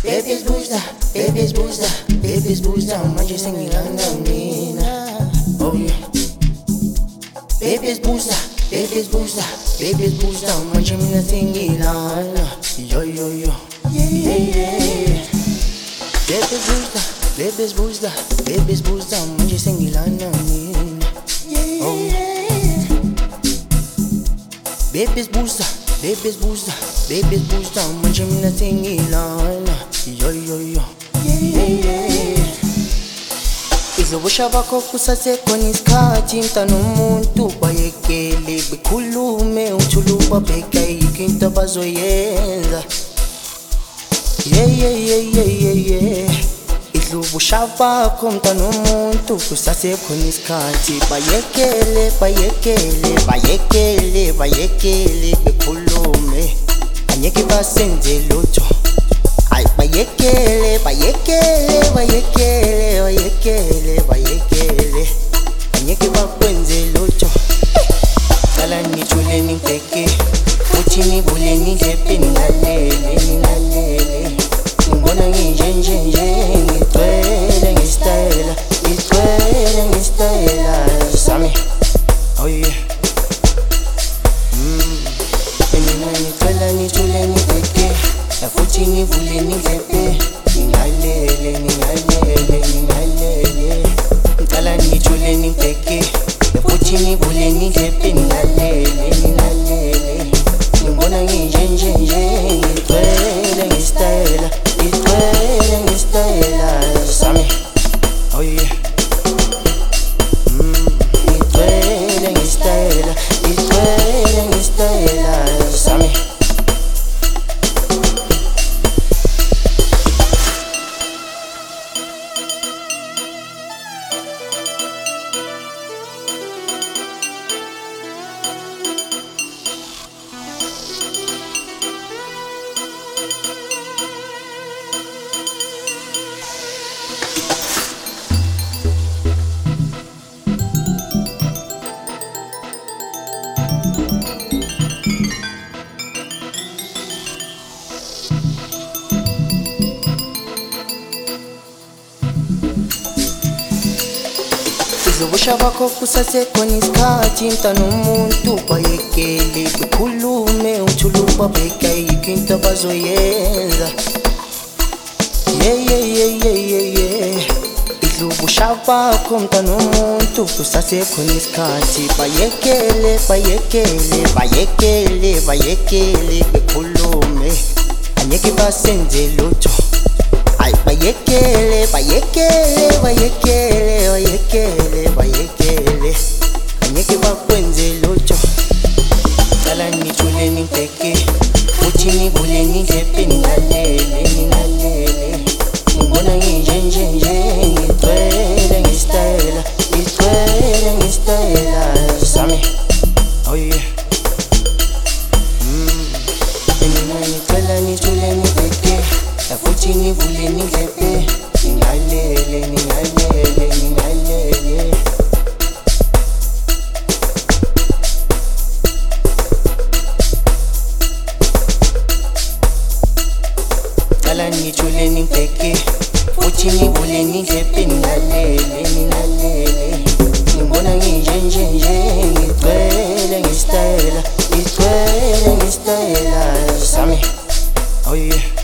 Baby's booster, baby's booster, baby's booster, manje sengilanda mina. Oh yeah. Baby's booster, baby's booster, baby's booster, manje mina sengilanda. Yo yo yo. Yeah yeah. Baby's booster, baby's booster, baby's booster, manje sengilanda mina. Oh yeah. Baby's booster, baby's booster, baby's booster, manje mina sengilanda. Yo yo yo. Yeah yeah. Izobusha bakho kusasekhona isikhathi mntana umuntu bayekele bekhulume uthuluba bheka yikho into abazoyenza. Yeah yeah yeah yeah yeah yeah. Izobusha bakho mntana umuntu kusasekhona isikhathi bayekele bayekele bayekele bayekele bekhulume anyeke basenze lutho. Ay bayekele bayekele bayekele bayekele bayekele anyeke bakwenze lutho. Cala nijule nibheke futhi nivule nidlepe ningalele ningalele. Ngibona nginje ngigcwele ngistayela ngigcwele ngistayela sami. Oh yeah. Mina ngicela nijule nibheke futhi nivule nidlepe ningalele ningalele ningalele. Ngicela nijule nibheke futhi nivule nidlepe ningalele ningalele. Ngibona nginje ngigcwele ngistayela ngigcwele ngistayela sami. Oh yeah. Ngigcwele ngistayela ngigcwele ngistayela sami. Izobusha bakho kusasekhona isikhathi mntana umuntu bayekele bekhulume uthuluba bheka yikho into abazoyenza. Yeah yeah yeah yeah yeah yeah. Izobusha bakho mntana umuntu kusasekhona isikhathi bayekele bayekele bayekele bayekele bekhulume anyeke basenze lutho. Ay bayekele bayekele bayekele bayekele bayekele anyeke bakwenze lutho. Cala nijule nibheke futhi nivule nidlepe ningalele ningalele. Ngibona nginje ngigcwele ngistayela ngigcwele ngistayela sami. Oh yeah. Mina ngicela nijule nibheke futhi nivule nidlepe ningalele ningalele ningalele. Cala nijule nibheke futhi nivule nidlepe ningalele ningalele. Ngibona nginje ngigcwele ngistayela ngigcwele ngistayela sami. Oh yeah.